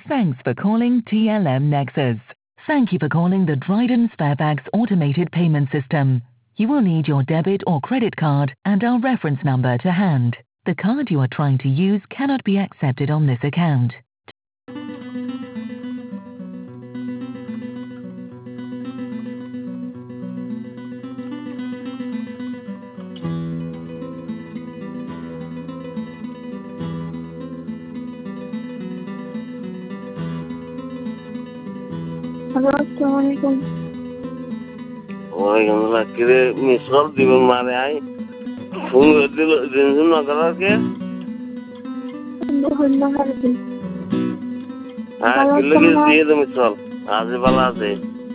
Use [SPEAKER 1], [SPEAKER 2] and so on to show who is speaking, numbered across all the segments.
[SPEAKER 1] Thanks for calling TLM Nexus. Thank you for calling the Dryden Sparebags automated payment system. You will need your debit or credit card and our reference number to hand. The card you are trying to use cannot be accepted on this account.
[SPEAKER 2] Hello, Assalamualaikum.
[SPEAKER 3] Waalaikumsalam. Kira misal di mana ay? Phone din na kara ke?
[SPEAKER 2] Alhamdulillah harbi.
[SPEAKER 3] हाँ kilo की दिए तो मिसाल आज वाला से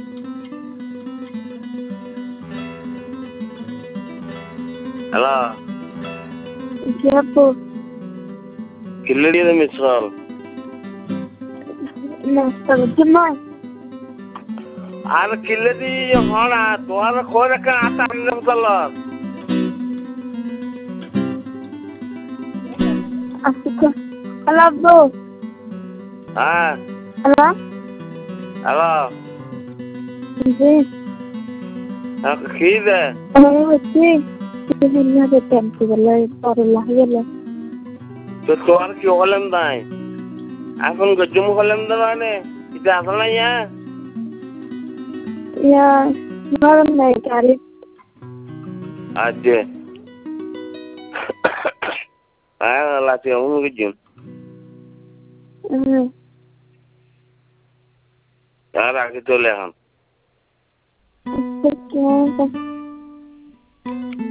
[SPEAKER 3] hello
[SPEAKER 2] Siapa?
[SPEAKER 3] Kilo दिए तो मिसाल
[SPEAKER 2] Nasal Jumat.
[SPEAKER 3] आर किलो दी ये खाना तुम्हारा खोज का आता हमने मिसाल
[SPEAKER 2] Asika. Hello, bro.
[SPEAKER 3] हाँ
[SPEAKER 2] Hello?
[SPEAKER 3] Hello
[SPEAKER 2] Yes.
[SPEAKER 3] खीर है
[SPEAKER 2] Oh, okay. Ini ada tempat lagi, baru lahir lah.
[SPEAKER 3] तो तुम्हारा क्यों होलम दाए अपन को जुम होलम दाने इधर आसना यहाँ
[SPEAKER 2] Ya, malam naik kali.
[SPEAKER 3] आज आया लाते हूँ मुझे जुम यार आगे तो ले हम
[SPEAKER 2] Sekian.